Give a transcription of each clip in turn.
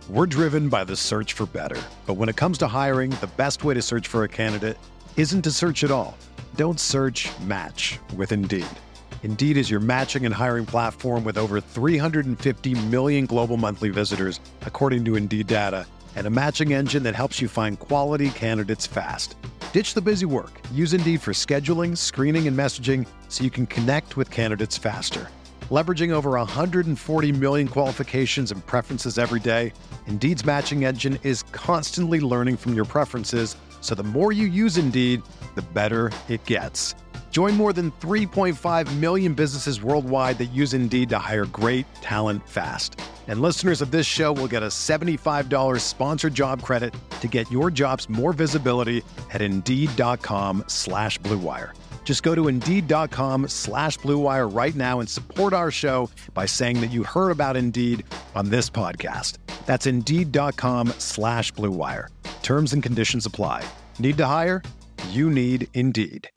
We're driven by the search for better. But when it comes to hiring, the best way to search for a candidate isn't to search at all. Don't search, match with Indeed. Indeed is your matching and hiring platform with over 350 million global monthly visitors, according to Indeed data, and a matching engine that helps you find quality candidates fast. Ditch the busy work. Use Indeed for scheduling, screening, and messaging so you can connect with candidates faster. Leveraging over 140 million qualifications and preferences every day, Indeed's matching engine is constantly learning from your preferences, so the more you use Indeed, the better it gets. Join more than 3.5 million businesses worldwide that use Indeed to hire great talent fast. And listeners of this show will get a $75 sponsored job credit to get your jobs more visibility at Indeed.com/Blue Wire. Just go to Indeed.com/Blue Wire right now and support our show by saying that you heard about Indeed on this podcast. That's Indeed.com/Blue Wire. Terms and conditions apply. Need to hire? You need Indeed.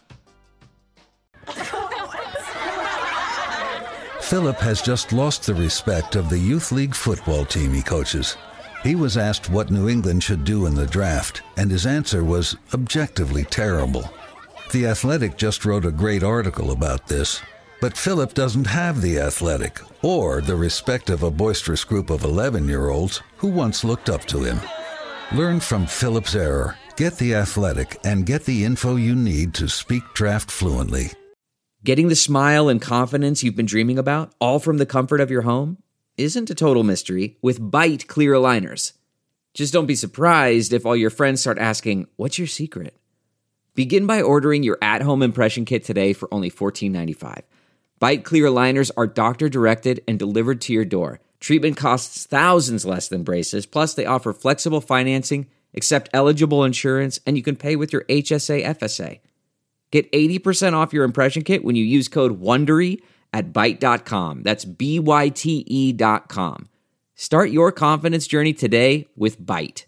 Philip has just lost the respect of the Youth League football team he coaches. He was asked what New England should do in the draft, and his answer was objectively terrible. The Athletic just wrote a great article about this, but Philip doesn't have The Athletic or the respect of a boisterous group of 11-year-olds who once looked up to him. Learn from Philip's error. Get The Athletic and get the info you need to speak draft fluently. Getting the smile and confidence you've been dreaming about, all from the comfort of your home, isn't a total mystery with Byte clear aligners. Just don't be surprised if all your friends start asking, "What's your secret?" Begin by ordering your at-home impression kit today for only $14.95. Byte clear aligners are doctor-directed and delivered to your door. Treatment costs thousands less than braces, plus they offer flexible financing, accept eligible insurance, and you can pay with your HSA FSA. Get 80% off your impression kit when you use code WONDERY at Byte.com. That's BYTE.com. Start your confidence journey today with Byte.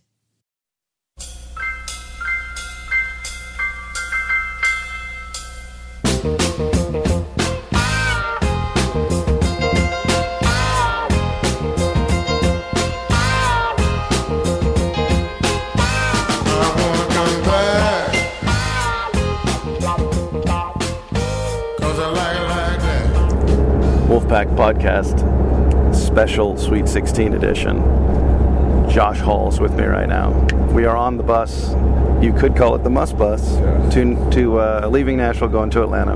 Wolfpack Podcast, special Sweet 16 edition. Josh Hall's with me right now. We are on the bus. You could call it the Must Bus to leaving Nashville, going to Atlanta.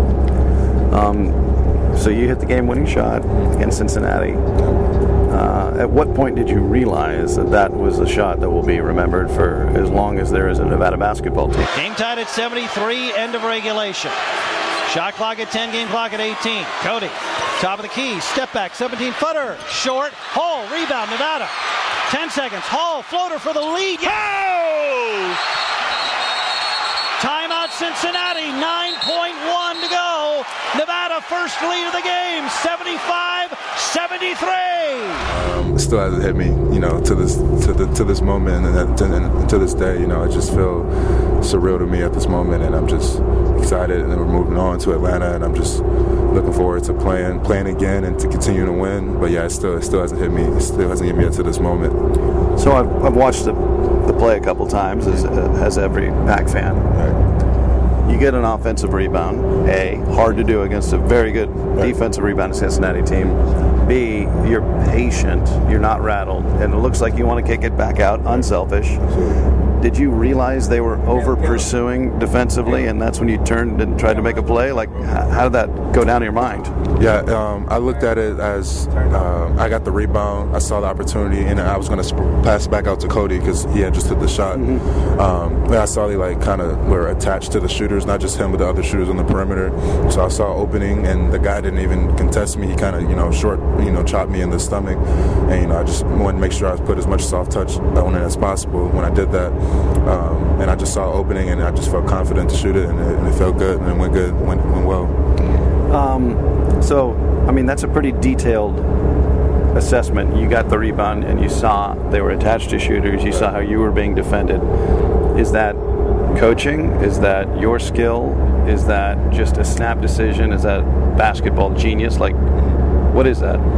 So you hit the game-winning shot against Cincinnati. At what point did you realize that that was a shot that will be remembered for as long as there is a Nevada basketball team? Game tied at 73, end of regulation. Shot clock at 10, game clock at 18. Cody, top of the key, step back, 17-footer, short, Hall, rebound, Nevada. 10 seconds, Hall, floater for the lead. Oh! Timeout Cincinnati, 9.1 to go. Nevada first lead of the game, 75-73. It still hasn't hit me, to this moment and to this day. It just feels surreal to me at this moment, and I'm just excited. And then we're moving on to Atlanta, and I'm just looking forward to playing again and to continue to win. But yeah, it still hasn't hit me. It still hasn't hit me up to this moment. So I've watched the play a couple times, as every Pac fan. Right. You get an offensive rebound. A, hard to do against a very good defensive rebound Cincinnati team. B, you're patient, you're not rattled, and it looks like you want to kick it back out, unselfish. Did you realize they were over-pursuing defensively, and that's when you turned and tried to make a play? Like, how did that go down in your mind? Yeah, I looked at it as I got the rebound, I saw the opportunity, and I was going to pass back out to Cody because he had just hit the shot. Mm-hmm. I saw they kind of were attached to the shooters, not just him, but the other shooters on the perimeter. So I saw opening, and the guy didn't even contest me. He kind of, chopped me in the stomach, and I just wanted to make sure I put as much soft touch on it as possible when I did that. And I just saw opening, and I just felt confident to shoot it, and it felt good, and it went good, went well. That's a pretty detailed assessment. You got the rebound, and you saw they were attached to shooters. You saw how you were being defended. Is that coaching? Is that your skill? Is that just a snap decision? Is that basketball genius? What is that?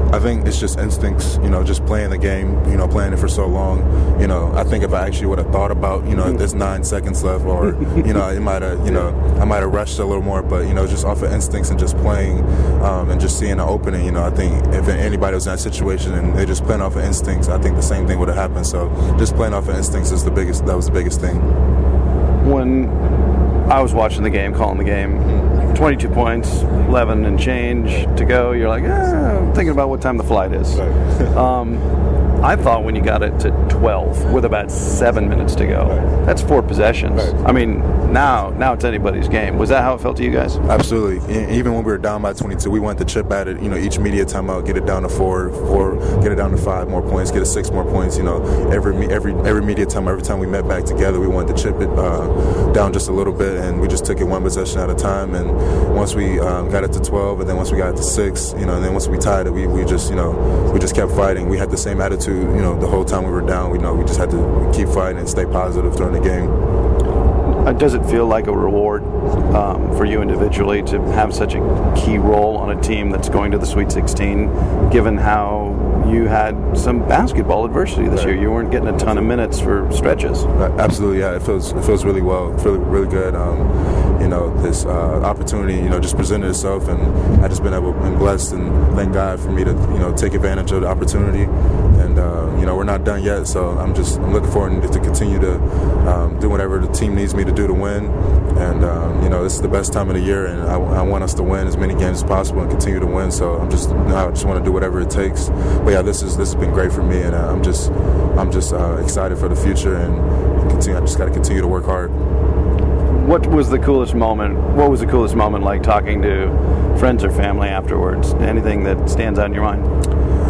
I think it's just instincts, just playing the game, playing it for so long. I think if I actually would have thought about, there's 9 seconds left, or, I might have rushed a little more, but, just off of instincts and just playing and just seeing the opening, I think if anybody was in that situation and they're just playing off of instincts, I think the same thing would have happened. So just playing off of instincts that was the biggest thing. When I was watching the game, calling the game, 22 points, 11 and change to go, you're like, I'm thinking about what time the flight is. Right. I thought when you got it to 12 with about 7 minutes to go, that's 4 possessions. Right. I mean, now it's anybody's game. Was that how it felt to you guys? Absolutely. Even when we were down by 22, we wanted to chip at it, each media timeout, get it down to 4, get it down to 5 more points, get it 6 more points, every media time, every time we met back together, we wanted to chip it down just a little bit, and we just took it 1 possession at a time. And once we got it to 12, and then once we got it to 6, and then once we tied it, we just kept fighting. We had the same attitude, the whole time we were down. We just had to keep fighting and stay positive during the game. Does it feel like a reward for you individually to have such a key role on a team that's going to the Sweet 16, given how you had some basketball adversity this year? You weren't getting a ton of minutes for stretches. Absolutely, yeah. It feels really well, really good. This opportunity, just presented itself, and I just been blessed, and thank God for me to, take advantage of the opportunity. And we're not done yet, so I'm looking forward to continue to do whatever the team needs me to do to win. And this is the best time of the year, and I want us to win as many games as possible and continue to win. So I just want to do whatever it takes. But yeah, this has been great for me, and I'm just excited for the future, and I just got to continue to work hard. What was the coolest moment? What was the coolest moment like talking to friends or family afterwards? Anything that stands out in your mind?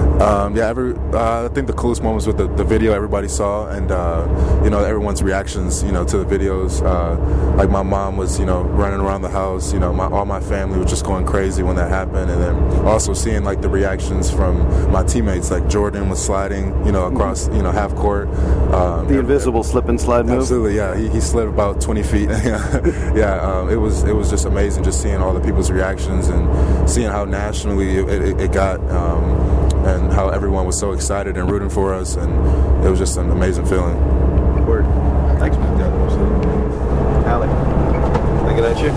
I think the coolest moments with the video everybody saw, and everyone's reactions, to the videos. Like my mom was, running around the house. All my family was just going crazy when that happened, and then also seeing like the reactions from my teammates. Like Jordan was sliding, across, half court. The invisible slip and slide move. Absolutely, yeah. He slid about 20 feet. It was just amazing, just seeing all the people's reactions and seeing how nationally it got. And how everyone was so excited and rooting for us, and it was just an amazing feeling. Word. Thanks, man. Yeah, absolutely. Alec, can I get at you?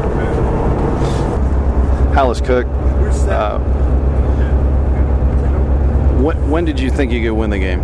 Hollis Cook. When did you think you could win the game?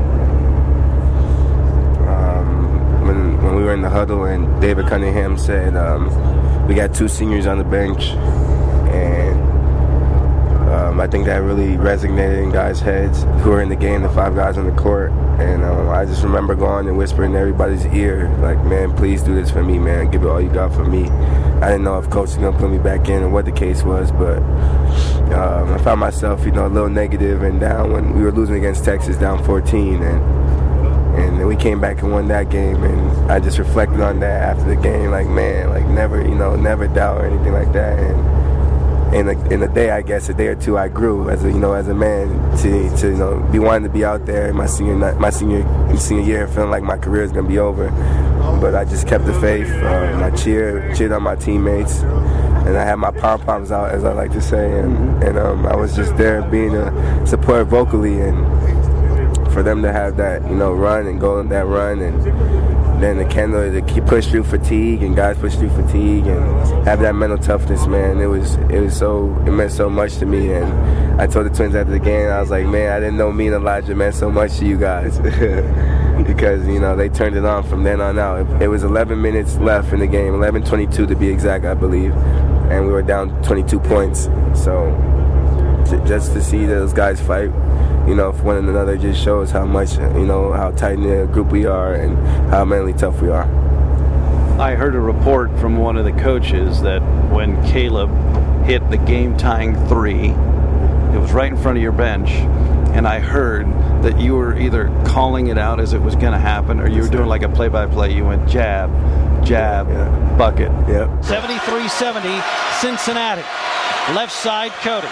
When we were in the huddle and David Cunningham said we got 2 seniors on the bench, and I think that really resonated in guys' heads who were in the game, the 5 guys on the court. And I just remember going and whispering in everybody's ear, like, man, please do this for me, man. Give it all you got for me. I didn't know if coach was going to put me back in and what the case was, but I found myself, a little negative and down when we were losing against Texas, down 14. And then we came back and won that game, and I just reflected on that after the game, like, man, like never doubt or anything like that. And in a day, I guess, a day or two, I grew as a man to be wanting to be out there in my senior year, feeling like my career is gonna be over. But I just kept the faith. I cheered on my teammates, and I had my pom-poms out, as I like to say, and I was just there being a support vocally, and for them to have that run and go on that run, and then to keep push through fatigue, and guys push through fatigue and have that mental toughness, man. It meant so much to me. And I told the Twins after the game, I was like, man, I didn't know me and Elijah meant so much to you guys. Because they turned it on from then on out. It was 11 minutes left in the game, 11:22 to be exact, I believe, and we were down 22 points. So just to see those guys fight, for one another, just shows how much, how tight in a group we are and how mentally tough we are. I heard a report from one of the coaches that when Caleb hit the game-tying 3, it was right in front of your bench, and I heard that you were either calling it out as it was going to happen, or you were doing like a play-by-play. You went jab, bucket. Yep. 73-70, Cincinnati. Left side, Cody.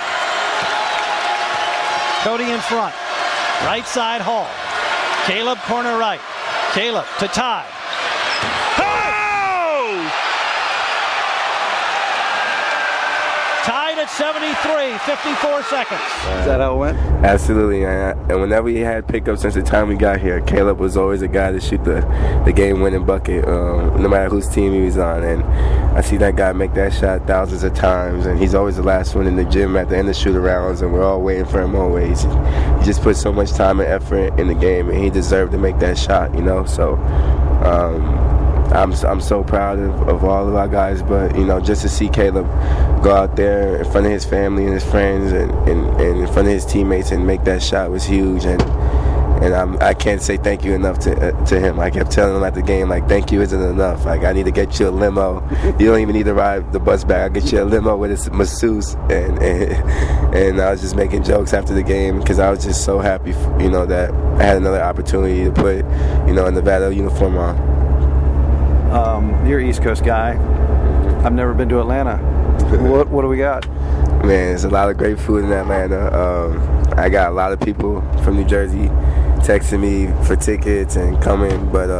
Cody in front. Right side, Hall. Caleb, corner right. Caleb to Ty. Oh! Ty to at 73, 54 seconds. Is that how it went? Absolutely, and whenever he had pickups since the time we got here, Caleb was always a guy to shoot the game-winning bucket, no matter whose team he was on. And I see that guy make that shot thousands of times, and he's always the last one in the gym at the end of shoot-arounds, and we're all waiting for him always. He just put so much time and effort in the game, and he deserved to make that shot, you know. So I'm so proud of all of our guys, but you know, just to see Caleb go out there in front of his family and his friends and in front of his teammates and make that shot was huge. And I can't say thank you enough to him. I kept telling him at the game, like, thank you isn't enough. Like, I need to get you a limo. You don't even need to ride the bus back. I'll get you a limo with a masseuse. And I was just making jokes after the game because I was just so happy, you know, that I had another opportunity to put, you know, a Nevada uniform on. You're an East Coast guy. I've never been to Atlanta. What do we got? Man, there's a lot of great food in Atlanta. I got a lot of people from New Jersey texting me for tickets and coming, but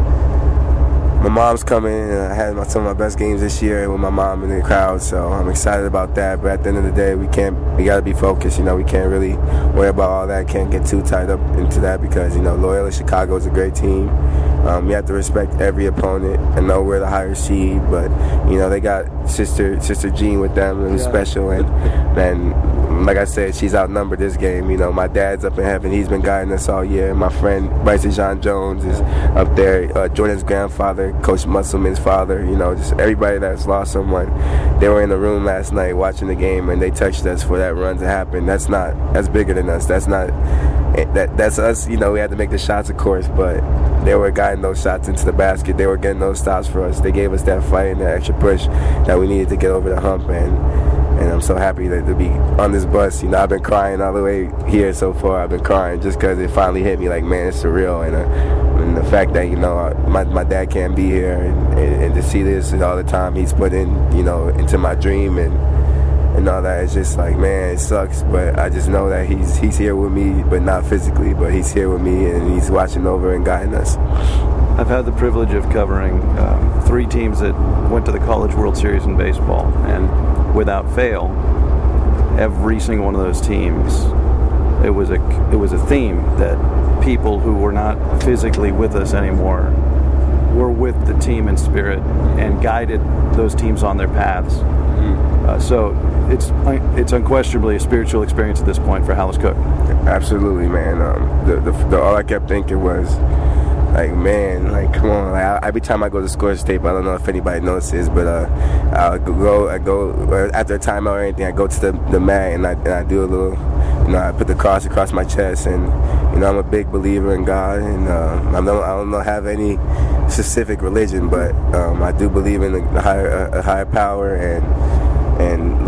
my mom's coming, and I had some of my best games this year with my mom in the crowd, so I'm excited about that. But at the end of the day, we got to be focused. You know, we can't really worry about all that. Can't get too tied up into that because, you know, Loyola Chicago is a great team. We have to respect every opponent. I know we're the higher seed, but you know they got Sister Jean with them, who's special, and like I said, she's outnumbered this game. You know, my dad's up in heaven; he's been guiding us all year. My friend Bryce Jean Jones is up there. Jordan's grandfather, Coach Musselman's father. You know, just everybody that's lost someone. They were in the room last night watching the game, and they touched us for that run to happen. That's bigger than us. That's us. You know, we had to make the shots, of course, but they were guiding those shots into the basket. They were getting those stops for us. They gave us that fight and that extra push that we needed to get over the hump. And I'm so happy to be on this bus. You know, I've been crying all the way here so far. I've been crying just because it finally hit me like, man, it's surreal. And the fact that, you know, my dad can't be here and to see this all the time he's put in, you know, into my dream and all that, it's just like, man, it sucks, but I just know that he's here with me, but not physically, but he's here with me and he's watching over and guiding us. I've had the privilege of covering 3 teams that went to the College World Series in baseball, and without fail, every single one of those teams, it was a theme that people who were not physically with us anymore were with the team in spirit and guided those teams on their paths. So it's unquestionably a spiritual experience at this point for Hollis Cook. Absolutely, man. All I kept thinking was, like, man, like, come on. Like, every time I go to Scores Tape, I don't know if anybody notices, but I go after a timeout or anything, I go to the mat and I do a little, you know, I put the cross across my chest, and you know, I'm a big believer in God, and I don't have any specific religion, but I do believe in a higher power, and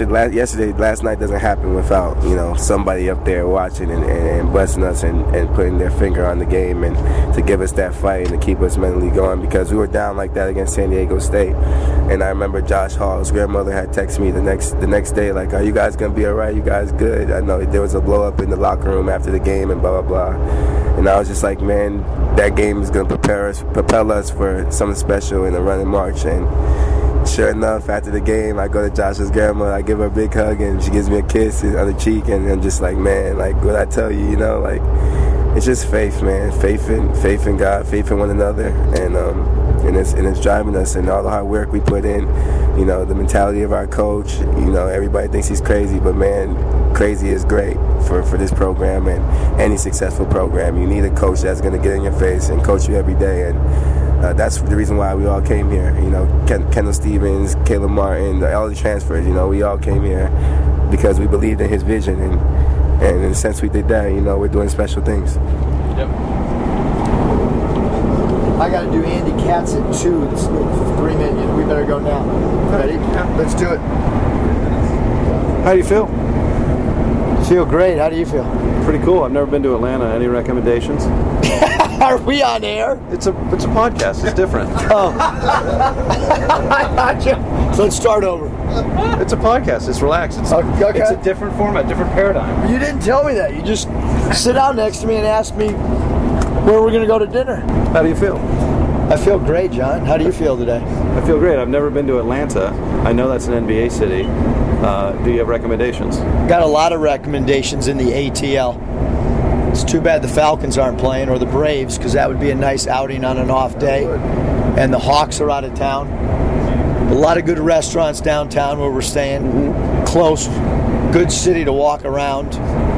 last night doesn't happen without, you know, somebody up there watching and blessing us and putting their finger on the game and to give us that fight and to keep us mentally going, because we were down like that against San Diego State. And I remember Josh Hall's grandmother had texted me the next day, like, are you guys gonna be all right? You guys good? I know there was a blow up in the locker room after the game and blah blah blah. And I was just like, man, that game is gonna propel us for something special in the run in March. And sure enough, after the game, I go to Josh's grandma, I give her a big hug, and she gives me a kiss on the cheek, and I'm just like, man, like, what I tell you, you know, like, it's just faith, man, faith in God, faith in one another, and it's driving us, and all the hard work we put in, you know, the mentality of our coach, you know, everybody thinks he's crazy, but man, crazy is great for this program and any successful program. You need a coach that's going to get in your face and coach you every day, and that's the reason why we all came here. You know, Kendall Stevens, Caleb Martin, all the transfers, you know, we all came here because we believed in his vision, and in the sense we did that, you know, we're doing special things. Yep. I got to do Andy Katz at 2. It's 3 minutes. We better go now. Ready? Yeah. Let's do it. How do you feel? Feel great. How do you feel? Pretty cool. I've never been to Atlanta. Any recommendations? Are we on air? It's a podcast. It's different. Oh. I got you. So let's start over. It's a podcast. It's relaxed. It's a different format, different paradigm. You didn't tell me that. You just sit down next to me and ask me where we're going to go to dinner. How do you feel? I feel great, John. How do you feel today? I feel great. I've never been to Atlanta. I know that's an NBA city. Do you have recommendations? Got a lot of recommendations in the ATL. It's too bad the Falcons aren't playing, or the Braves, because that would be a nice outing on an off day. And the Hawks are out of town. A lot of good restaurants downtown where we're staying. Mm-hmm. Close. Good city to walk around.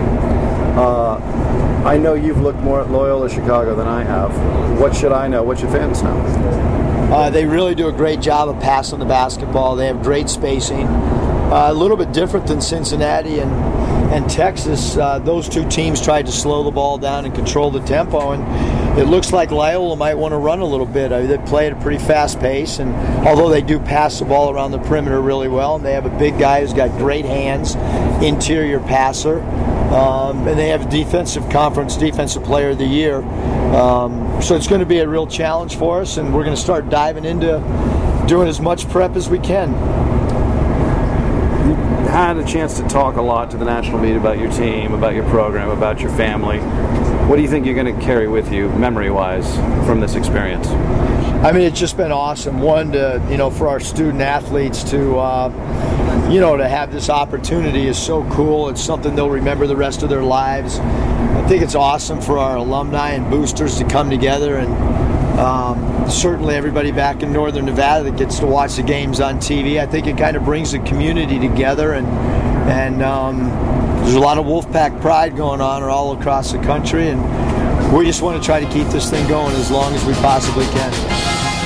I know you've looked more at Loyola Chicago than I have. What should I know? What should fans know? They really do a great job of passing the basketball. They have great spacing. A little bit different than Cincinnati and Texas. Those two teams tried to slow the ball down and control the tempo, and it looks like Loyola might want to run a little bit. They play at a pretty fast pace, and although they do pass the ball around the perimeter really well, and they have a big guy who's got great hands, interior passer, and they have a conference defensive player of the year. So it's going to be a real challenge for us, and we're going to start diving into doing as much prep as we can. You had a chance to talk a lot to the national media about your team, about your program, about your family. What do you think you're going to carry with you, memory-wise, from this experience? I mean, it's just been awesome. One, for our student athletes to have this opportunity is so cool. It's something they'll remember the rest of their lives. I think it's awesome for our alumni and boosters to come together, and certainly everybody back in Northern Nevada that gets to watch the games on TV. I think it kind of brings the community together, and there's a lot of Wolfpack pride going on all across the country, and we just want to try to keep this thing going as long as we possibly can.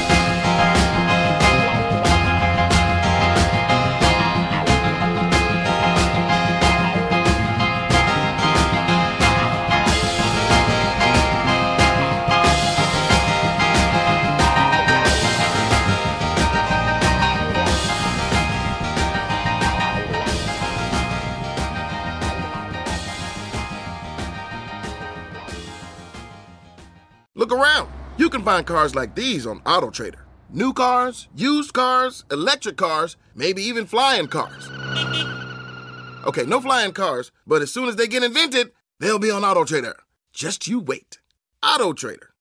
Look around. You can find cars like these on AutoTrader. New cars, used cars, electric cars, maybe even flying cars. Okay, no flying cars, but as soon as they get invented, they'll be on AutoTrader. Just you wait. AutoTrader.